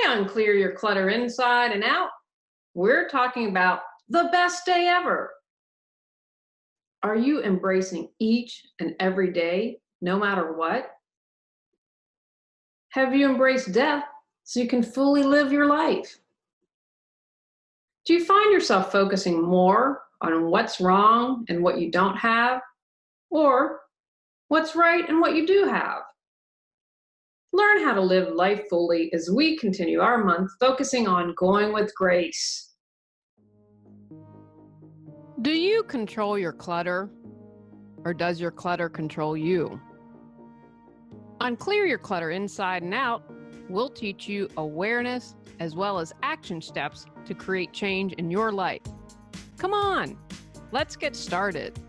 on Clear Your Clutter Inside and Out, we're talking about the best day ever. Are you embracing each and every day, no matter what? Have you embraced death so you can fully live your life? Do you find yourself focusing more on what's wrong and what you don't have, or what's right and what you do have? Learn how to live life fully as we continue our month focusing on going with grace. Do you control your clutter, or does your clutter control you? On Clear Your Clutter Inside and Out, we'll teach you awareness as well as action steps to create change in your life. Come on, let's get started.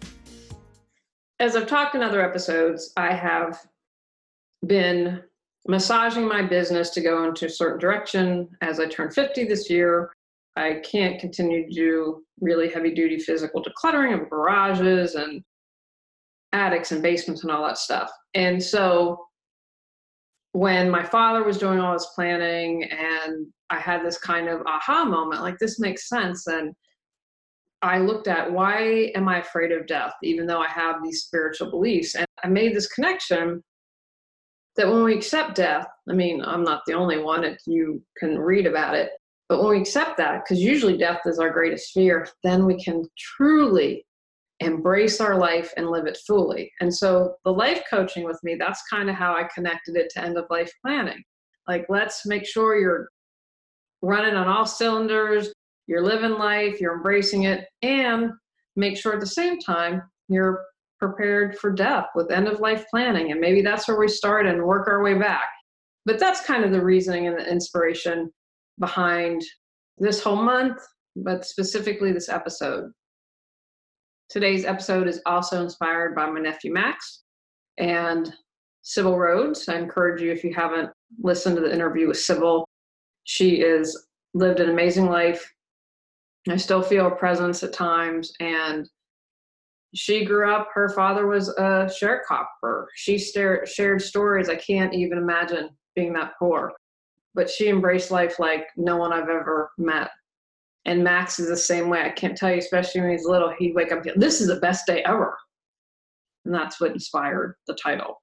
As I've talked in other episodes, I have been massaging my business to go into a certain direction. As I turn 50 this year, I can't continue to do really heavy duty physical decluttering of garages and attics and basements and all that stuff. And so when my father was doing all this planning and I had this kind of aha moment, like this makes sense. And I looked at, why am I afraid of death, even though I have these spiritual beliefs? And I made this connection that when we accept death, I mean, I'm not the only one, you can read about it, but when we accept that, because usually death is our greatest fear, then we can truly embrace our life and live it fully. And so the life coaching with me, that's kind of how I connected it to end of life planning. Like, let's make sure you're running on all cylinders, you're living life, you're embracing it, and make sure at the same time you're prepared for death with end of life planning. And maybe that's where we start and work our way back. But that's kind of the reasoning and the inspiration behind this whole month, but specifically this episode. Today's episode is also inspired by my nephew Max and Sybil Rhodes. I encourage you, if you haven't listened to the interview with Sybil, she has lived an amazing life. I still feel her presence at times, and she grew up, her father was a sharecropper. She shared stories. I can't even imagine being that poor, but she embraced life like no one I've ever met. And Max is the same way. I can't tell you, especially when he's little, he'd wake up, this is the best day ever. And that's what inspired the title.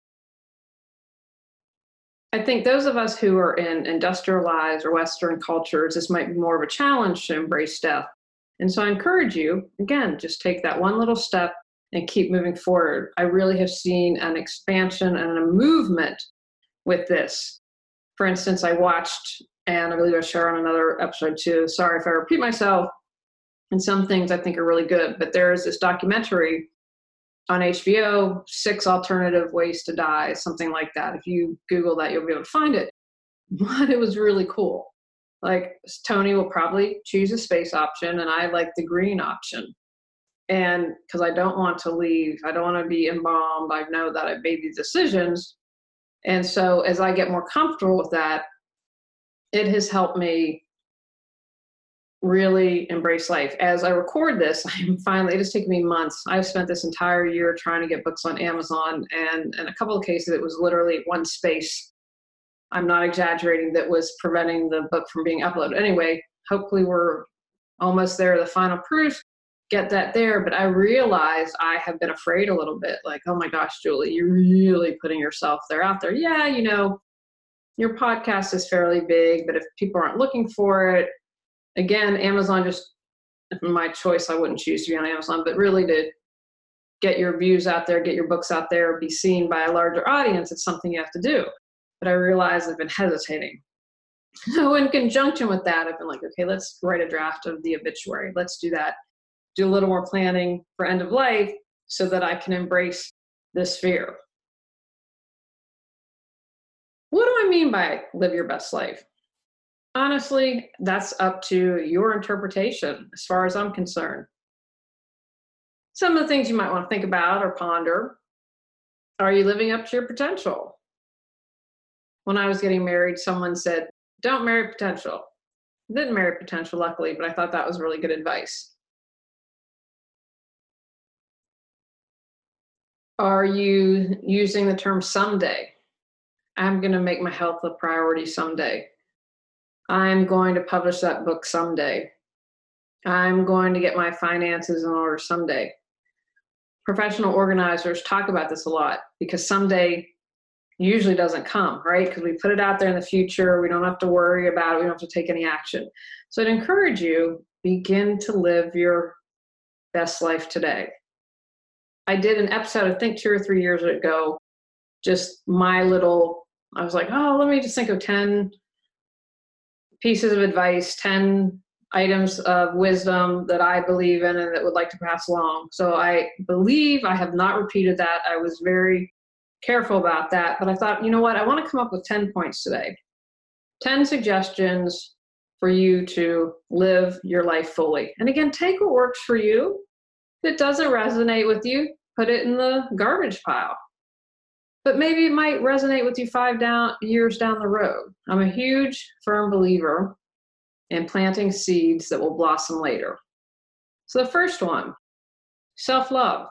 I think those of us who are in industrialized or Western cultures, this might be more of a challenge to embrace death. And so I encourage you, again, just take that one little step and keep moving forward. I really have seen an expansion and a movement with this. For instance, I watched, and I believe I shared on another episode too, sorry if I repeat myself, and some things I think are really good, but there's this documentary on HBO, 6 Alternative Ways to Die, something like that. If you Google that, you'll be able to find it. But it was really cool. Like, Tony will probably choose a space option, and I like the green option. And because I don't want to leave, I don't want to be embalmed. I know that I've made these decisions. And so as I get more comfortable with that, it has helped me really embrace life. As I record this, it has taken me months. I've spent this entire year trying to get books on Amazon, and in a couple of cases, it was literally one space, I'm not exaggerating, that was preventing the book from being uploaded. Anyway, hopefully we're almost there, the final proof, get that there. But I realized I have been afraid a little bit, like, oh my gosh, Julie, you're really putting yourself out there. Yeah, your podcast is fairly big, but if people aren't looking for it, again, Amazon, just my choice, I wouldn't choose to be on Amazon, but really to get your views out there, get your books out there, be seen by a larger audience, it's something you have to do. But I realized I've been hesitating. So in conjunction with that, I've been like, okay, let's write a draft of the obituary. Let's do that. Do a little more planning for end of life so that I can embrace this fear. What do I mean by live your best life? Honestly, that's up to your interpretation as far as I'm concerned. Some of the things you might want to think about or ponder: are you living up to your potential? When I was getting married, someone said, don't marry potential. I didn't marry potential, luckily, but I thought that was really good advice. Are you using the term someday? I'm going to make my health a priority someday. I'm going to publish that book someday. I'm going to get my finances in order someday. Professional organizers talk about this a lot because someday usually doesn't come, right? Because we put it out there in the future. We don't have to worry about it. We don't have to take any action. So I'd encourage you, begin to live your best life today. I did an episode, I think 2 or 3 years ago, just I was like, oh, let me just think of 10 pieces of advice, 10 items of wisdom that I believe in and that would like to pass along. So I believe I have not repeated that. I was very careful about that, but I thought, you know what? I want to come up with 10 points today. 10 suggestions for you to live your life fully. And again, take what works for you. If it doesn't resonate with you, put it in the garbage pile. But maybe it might resonate with you 5 years down the road. I'm a huge, firm believer in planting seeds that will blossom later. So the first one, self-love.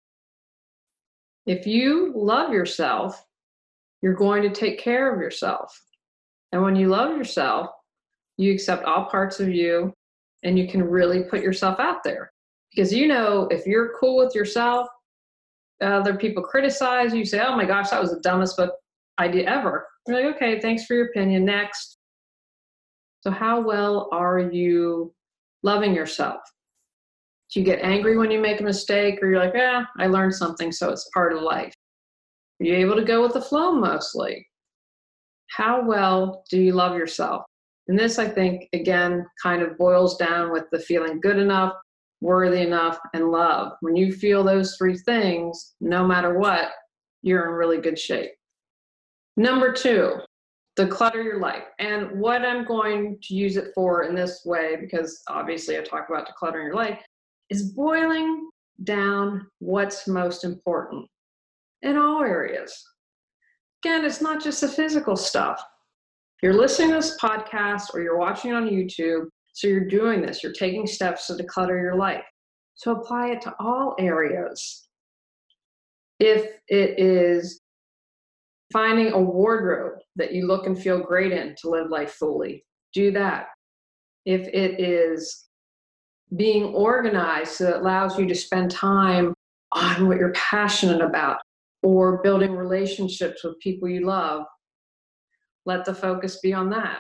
If you love yourself, you're going to take care of yourself. And when you love yourself, you accept all parts of you and you can really put yourself out there. Because if you're cool with yourself, other people criticize you, say, oh my gosh, that was the dumbest idea ever. You're like, okay, thanks for your opinion. Next. So how well are you loving yourself? Do you get angry when you make a mistake, or you're like, I learned something, so it's part of life? Are you able to go with the flow mostly? How well do you love yourself? And this, I think, again, kind of boils down with the feeling good enough, worthy enough, and love. When you feel those 3 things, no matter what, you're in really good shape. Number 2, declutter your life. And what I'm going to use it for in this way, because obviously I talk about decluttering your life, is boiling down what's most important in all areas. Again, it's not just the physical stuff. You're listening to this podcast or you're watching it on YouTube, so you're doing this. You're taking steps to declutter your life. So apply it to all areas. If it is finding a wardrobe that you look and feel great in to live life fully, do that. If it is being organized so it allows you to spend time on what you're passionate about or building relationships with people you love, let the focus be on that.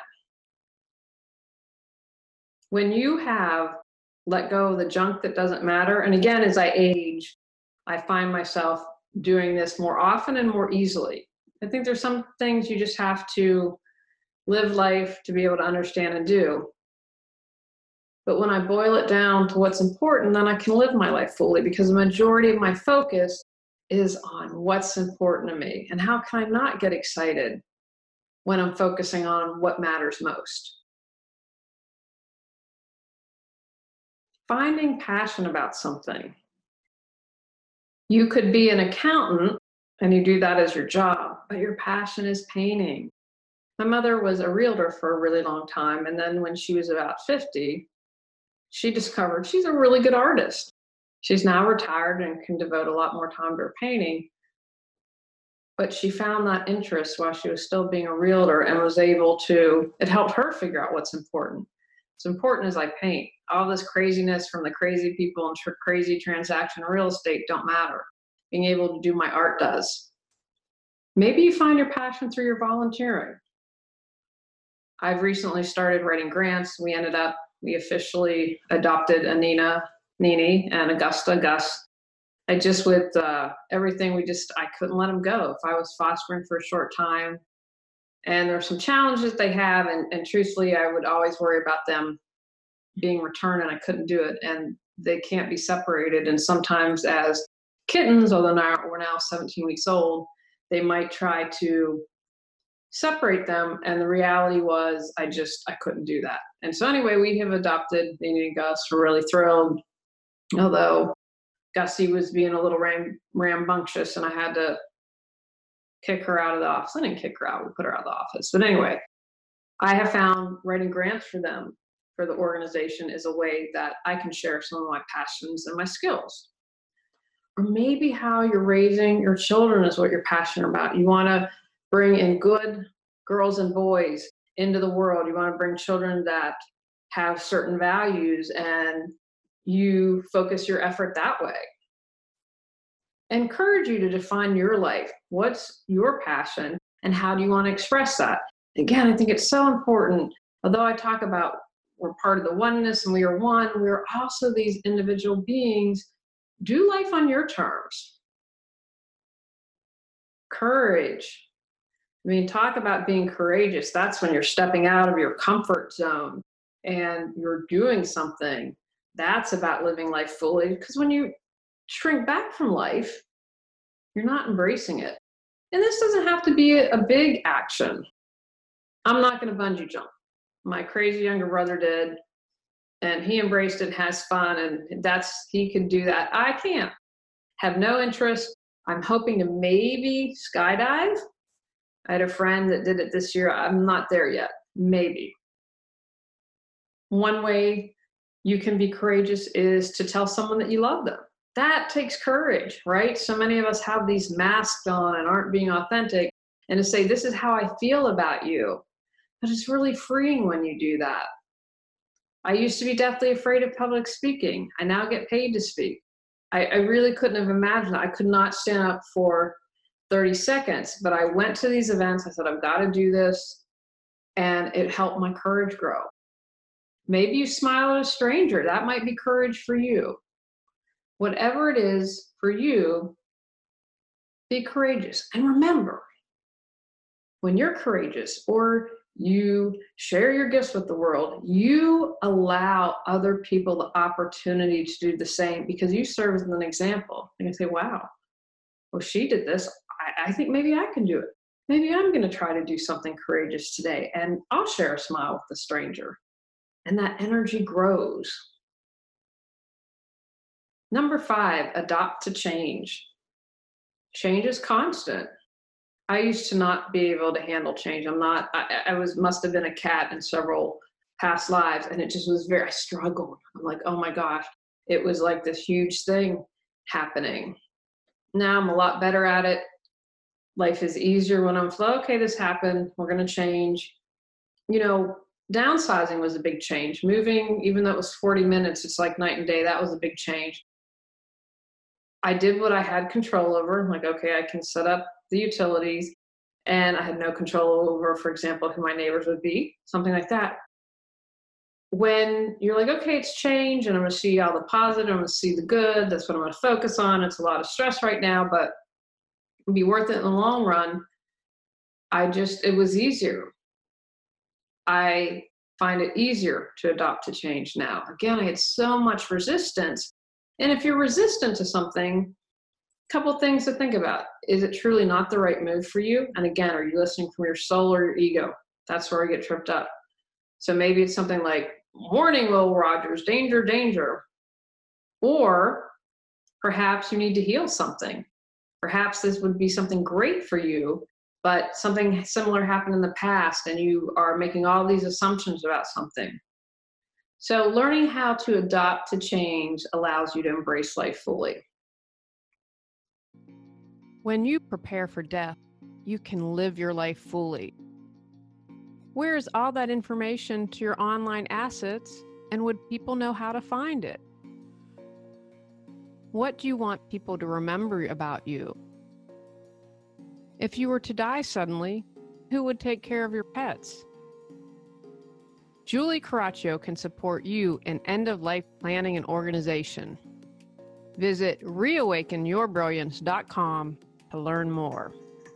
When you have let go of the junk that doesn't matter, and again, as I age, I find myself doing this more often and more easily. I think there's some things you just have to live life to be able to understand and do. But when I boil it down to what's important, then I can live my life fully, because the majority of my focus is on what's important to me. And how can I not get excited when I'm focusing on what matters most? Finding passion about something. You could be an accountant and you do that as your job, but your passion is painting. My mother was a realtor for a really long time. And then when she was about 50, she discovered she's a really good artist. She's now retired and can devote a lot more time to her painting. But she found that interest while she was still being a realtor and was able to, it helped her figure out what's important. What's important is I paint. All this craziness from the crazy people and crazy transaction real estate don't matter. Being able to do my art does. Maybe you find your passion through your volunteering. I've recently started writing grants. We officially adopted Nini, and Augusta, Gus. With everything, I couldn't let them go. If I was fostering for a short time, and there's some challenges they have, and truthfully, I would always worry about them being returned, and I couldn't do it. And they can't be separated. And sometimes as kittens, although we're now 17 weeks old, they might try to separate them. And the reality was I couldn't do that. And so anyway, we have adopted Nini and Gus. We're really thrilled. Although Gussie was being a little rambunctious and I had to kick her out of the office. I didn't kick her out, we put her out of the office. But anyway, I have found writing grants for them, for the organization, is a way that I can share some of my passions and my skills. Or maybe how you're raising your children is what you're passionate about. You want to bring in good girls and boys into the world. You want to bring children that have certain values, and you focus your effort that way. Encourage you to define your life. What's your passion, and how do you want to express that? Again, I think it's so important. Although I talk about we're part of the oneness and we are one, we're also these individual beings. Do life on your terms. Courage. I mean, talk about being courageous. That's when you're stepping out of your comfort zone and you're doing something. That's about living life fully. Because when you shrink back from life, you're not embracing it. And this doesn't have to be a big action. I'm not going to bungee jump. My crazy younger brother did, and he embraced it, has fun, and he could do that. I can't. Have no interest. I'm hoping to maybe skydive. I had a friend that did it this year. I'm not there yet. Maybe. One way you can be courageous is to tell someone that you love them. That takes courage, right? So many of us have these masks on and aren't being authentic, and to say, this is how I feel about you. But it's really freeing when you do that. I used to be deathly afraid of public speaking. I now get paid to speak. I really couldn't have imagined it. I could not stand up for 30 seconds, but I went to these events. I said, I've got to do this. And it helped my courage grow. Maybe you smile at a stranger. That might be courage for you. Whatever it is for you, be courageous. And remember, when you're courageous or you share your gifts with the world, you allow other people the opportunity to do the same, because you serve as an example. And you say, wow, well, she did this. I think maybe I can do it. Maybe I'm going to try to do something courageous today, and I'll share a smile with the stranger. And that energy grows. Number 5, adopt to change. Change is constant. I used to not be able to handle change. Must have been a cat in several past lives, and it just was I struggled. I'm like, oh my gosh, it was like this huge thing happening. Now I'm a lot better at it. Life is easier when I'm okay, this happened, we're going to change. Downsizing was a big change. Moving, even though it was 40 minutes, it's like night and day. That was a big change. I did what I had control over. I'm like, okay, I can set up the utilities, and I had no control over, for example, who my neighbors would be, something like that. When you're like, okay, it's change, and I'm going to see all the positive, I'm going to see the good, that's what I'm going to focus on. It's a lot of stress right now, but it'll be worth it in the long run. It was easier. I find it easier to adopt to change now. Again, I had so much resistance. And if you're resistant to something, a couple things to think about. Is it truly not the right move for you? And again, are you listening from your soul or your ego? That's where I get tripped up. So maybe it's something like, warning, Will Rogers, danger, danger. Or perhaps you need to heal something. Perhaps this would be something great for you, but something similar happened in the past and you are making all these assumptions about something. So learning how to adopt to change allows you to embrace life fully. When you prepare for death, you can live your life fully. Where is all that information to your online assets, and would people know how to find it? What do you want people to remember about you? If you were to die suddenly, who would take care of your pets? Julie Caraccio can support you in end-of-life planning and organization. Visit reawakenyourbrilliance.com to learn more.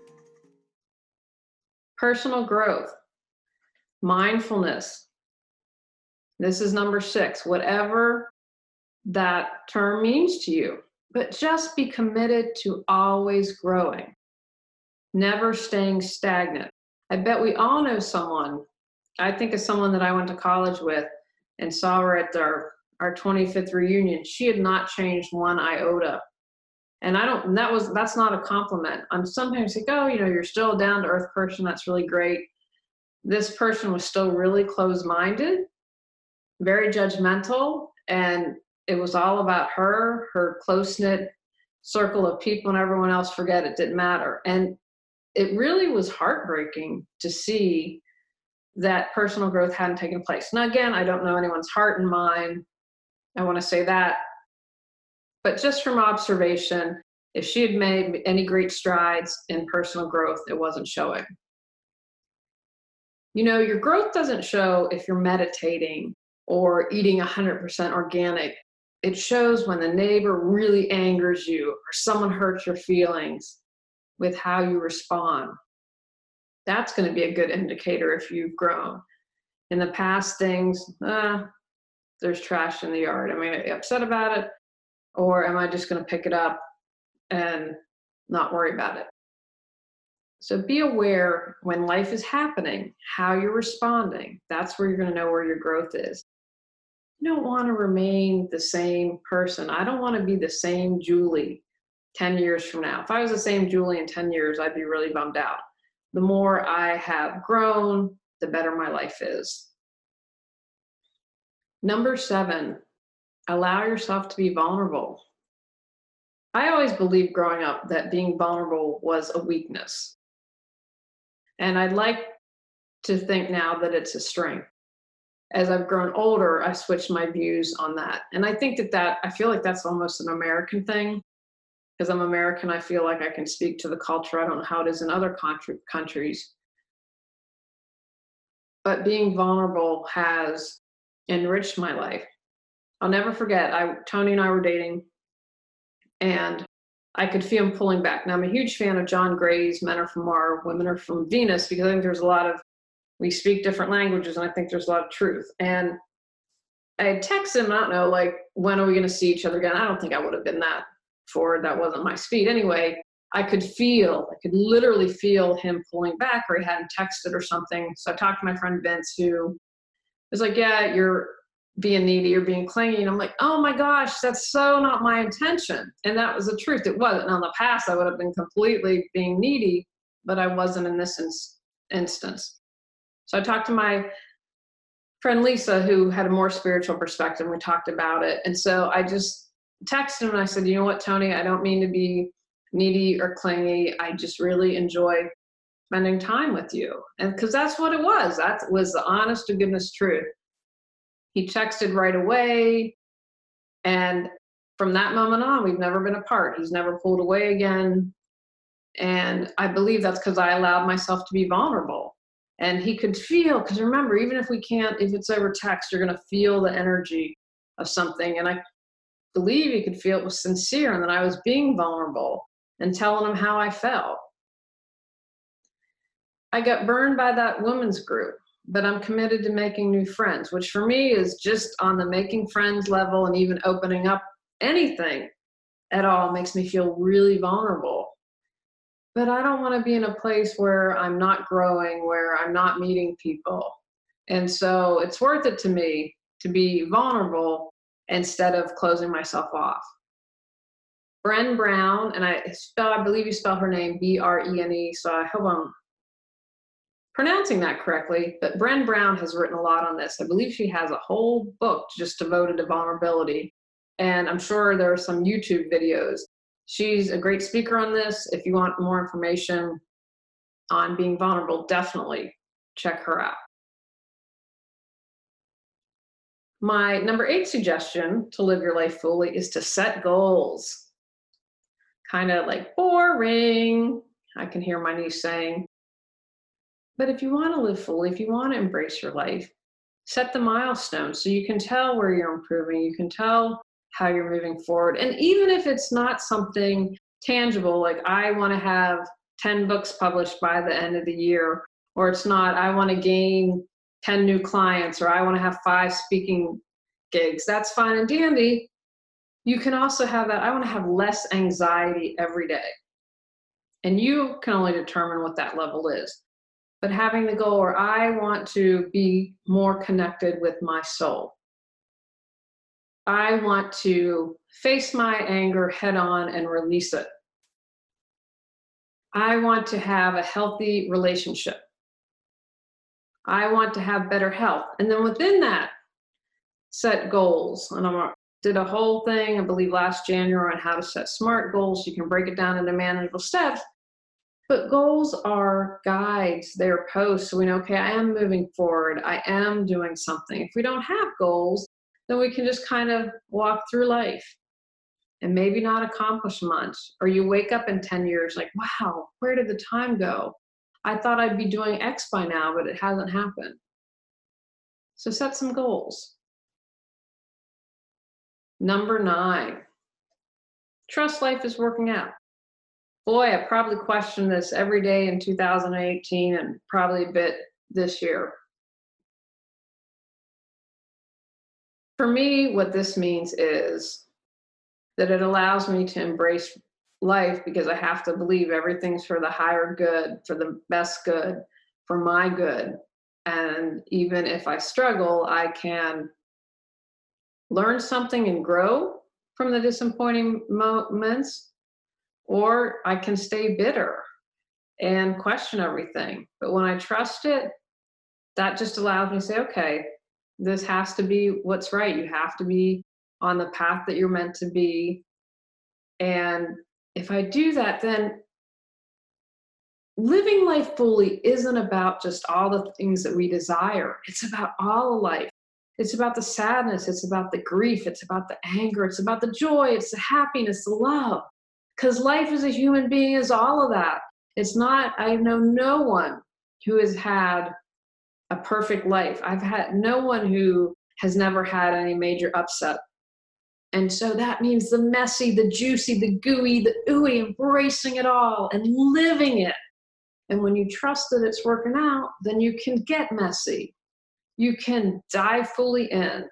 Personal growth, mindfulness. This is number 6, whatever that term means to you. But just be committed to always growing, never staying stagnant. I bet we all know someone. I think of someone that I went to college with and saw her at our 25th reunion. She had not changed one iota. And that's not a compliment. I'm sometimes like, oh, you're still a down to earth person. That's really great. This person was still really closed-minded, very judgmental. And it was all about her close-knit circle of people, and everyone else forget it didn't matter. And it really was heartbreaking to see that personal growth hadn't taken place. Now, again, I don't know anyone's heart and mind. I want to say that. But just from observation, if she had made any great strides in personal growth, it wasn't showing. You know, your growth doesn't show if you're meditating or eating 100% organic. It shows when the neighbor really angers you or someone hurts your feelings with how you respond. That's going to be a good indicator if you've grown. In the past, things, there's trash in the yard. Am I upset about it? Or am I just going to pick it up and not worry about it? So be aware when life is happening, how you're responding. That's where you're going to know where your growth is. You don't want to remain the same person. I don't want to be the same Julie 10 years from now. If I was the same Julie in 10 years, I'd be really bummed out. The more I have grown, the better my life is. Number 7, allow yourself to be vulnerable. I always believed growing up that being vulnerable was a weakness. And I'd like to think now that it's a strength. As I've grown older, I switched my views on that. And I think I feel like that's almost an American thing. Because I'm American, I feel like I can speak to the culture. I don't know how it is in other countries. But being vulnerable has enriched my life. I'll never forget, Tony and I were dating, and I could feel him pulling back. Now, I'm a huge fan of John Gray's Men Are From Mars, Women Are From Venus, because I think there's we speak different languages, and I think there's a lot of truth. And I had texted him, I don't know, like, when are we going to see each other again? I don't think I would have been that forward. That wasn't my speed. Anyway, I could literally feel him pulling back, or he hadn't texted or something. So I talked to my friend Vince, who was like, yeah, you're being needy, you're being clingy. And I'm like, oh my gosh, that's so not my intention. And that was the truth. It wasn't. Now, in the past, I would have been completely being needy, but I wasn't in this instance. So I talked to my friend Lisa, who had a more spiritual perspective. We talked about it. And so I just texted him and I said, you know what, Tony, I don't mean to be needy or clingy. I just really enjoy spending time with you. And because that's what it was. That was the honest to goodness truth. He texted right away. And from that moment on, we've never been apart. He's never pulled away again. And I believe that's because I allowed myself to be vulnerable. And he could feel, because remember, even if it's over text, you're going to feel the energy of something. And I believe he could feel it was sincere and that I was being vulnerable and telling him how I felt. I got burned by that women's group, but I'm committed to making new friends, which for me is just on the making friends level, and even opening up anything at all makes me feel really vulnerable. But I don't want to be in a place where I'm not growing, where I'm not meeting people. And so it's worth it to me to be vulnerable instead of closing myself off. Brené Brown, and I believe you spell her name Brene, so I hope I'm pronouncing that correctly, but Brené Brown has written a lot on this. I believe she has a whole book just devoted to vulnerability, and I'm sure there are some YouTube videos. She's a great speaker on this. If you want more information on being vulnerable, definitely check her out. My number 8 suggestion to live your life fully is to set goals. Kind of like boring, I can hear my niece saying. But if you want to live fully, if you want to embrace your life, set the milestones so you can tell where you're improving, you can tell how you're moving forward. And even if it's not something tangible, like I want to have 10 books published by the end of the year, or it's not, I want to gain 10 new clients, or I want to have 5 speaking gigs, that's fine and dandy. You can also have that, I want to have less anxiety every day. And you can only determine what that level is. But having the goal where I want to be more connected with my soul. I want to face my anger head on and release it. I want to have a healthy relationship. I want to have better health. And then within that, set goals. And I did a whole thing, I believe last January, on how to set SMART goals. You can break it down into manageable steps. But goals are guides, they're posts. So we know, okay, I am moving forward, I am doing something. If we don't have goals, then we can just kind of walk through life and maybe not accomplish much. Or you wake up in 10 years like, wow, where did the time go? I thought I'd be doing X by now, but it hasn't happened. So set some goals. Number 9, trust life is working out. Boy, I probably questioned this every day in 2018 and probably a bit this year. For me, what this means is that it allows me to embrace life because I have to believe everything's for the higher good, for the best good, for my good. And even if I struggle, I can learn something and grow from the disappointing moments, or I can stay bitter and question everything. But when I trust it, that just allows me to say, okay, this has to be what's right. You have to be on the path that you're meant to be. And if I do that, then living life fully isn't about just all the things that we desire. It's about all of life. It's about the sadness. It's about the grief. It's about the anger. It's about the joy. It's the happiness, the love. Because life as a human being is all of that. It's not, I know no one who has had a perfect life. I've had no one who has never had any major upset. And so that means the messy, the juicy, the gooey, the ooey, embracing it all and living it. And when you trust that it's working out, then you can get messy. You can dive fully in.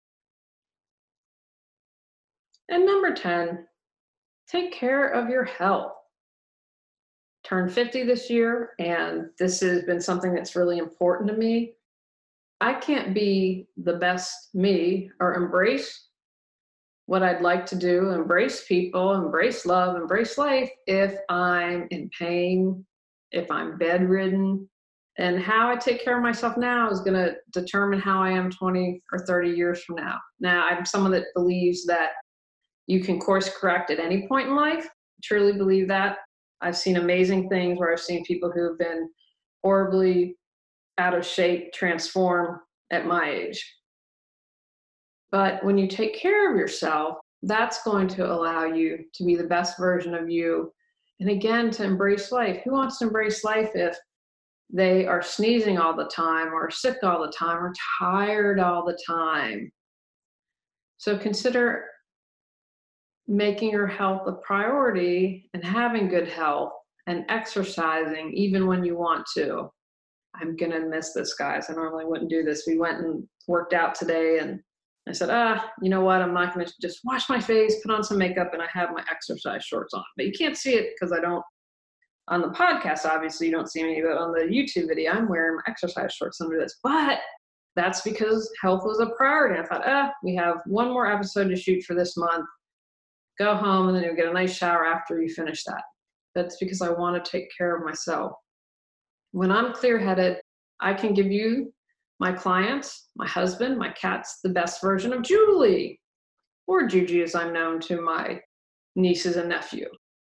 And number 10, take care of your health. Turned 50 this year, and this has been something that's really important to me. I can't be the best me or embrace what I'd like to do, embrace people, embrace love, embrace life, if I'm in pain, if I'm bedridden. And how I take care of myself now is going to determine how I am 20 or 30 years from now. Now, I'm someone that believes that you can course correct at any point in life. I truly believe that. I've seen amazing things where I've seen people who have been horribly out of shape transform at my age. But when you take care of yourself, that's going to allow you to be the best version of you. And again, to embrace life. Who wants to embrace life if they are sneezing all the time, or sick all the time, or tired all the time? So consider making your health a priority and having good health and exercising even when you want to. I'm going to miss this, guys. I normally wouldn't do this. We went and worked out today, and I said, you know what? I'm not going to just wash my face, put on some makeup, and I have my exercise shorts on. But you can't see it because I don't, on the podcast, obviously you don't see me, but on the YouTube video, I'm wearing my exercise shorts under this. But that's because health was a priority. I thought, we have one more episode to shoot for this month. Go home, and then you'll get a nice shower after you finish that. That's because I want to take care of myself. When I'm clear-headed, I can give you, my clients, my husband, my cats, the best version of Julie, or Juji as I'm known to my nieces and nephew.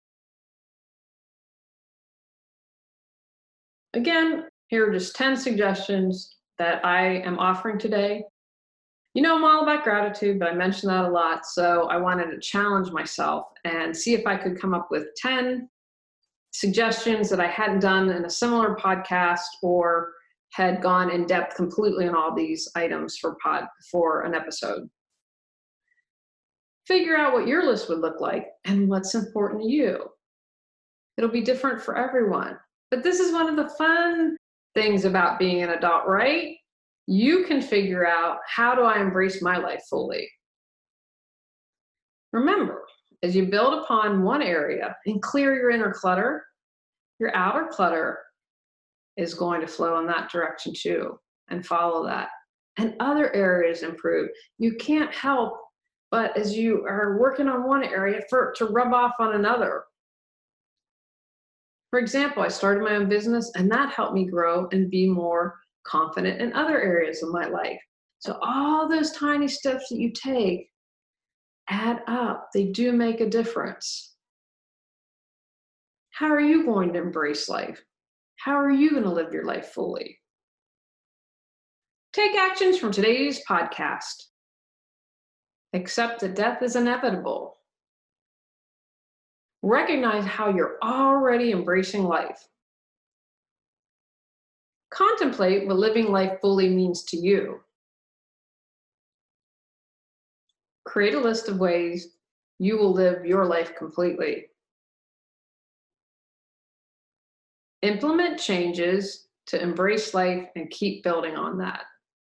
Again, here are just 10 suggestions that I am offering today. You know, I'm all about gratitude, but I mention that a lot. So I wanted to challenge myself and see if I could come up with 10 suggestions that I hadn't done in a similar podcast, or had gone in depth completely on all these items for an episode. Figure out what your list would look like and what's important to you. It'll be different for everyone. But this is one of the fun things about being an adult, right? You can figure out, how do I embrace my life fully? Remember, as you build upon one area and clear your inner clutter, your outer clutter is going to flow in that direction too, and follow that. And other areas improve. You can't help but, as you are working on one area, for it to rub off on another. For example, I started my own business, and that helped me grow and be more confident in other areas of my life. So all those tiny steps that you take add up. They do make a difference. How are you going to embrace life? How are you going to live your life fully? Take actions from today's podcast. Accept that death is inevitable. Recognize how you're already embracing life. Contemplate what living life fully means to you. Create a list of ways you will live your life completely. Implement changes to embrace life and keep building on that.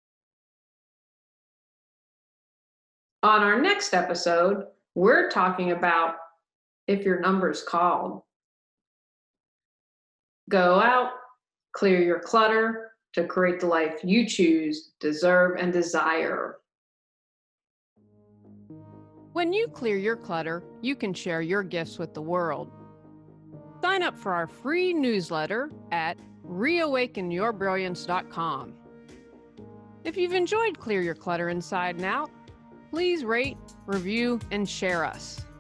On our next episode, we're talking about if your number's called. Go out, clear your clutter to create the life you choose, deserve, and desire. When you clear your clutter, you can share your gifts with the world. Sign up for our free newsletter at reawakenyourbrilliance.com. If you've enjoyed Clear Your Clutter Inside and Out, please rate, review, and share us.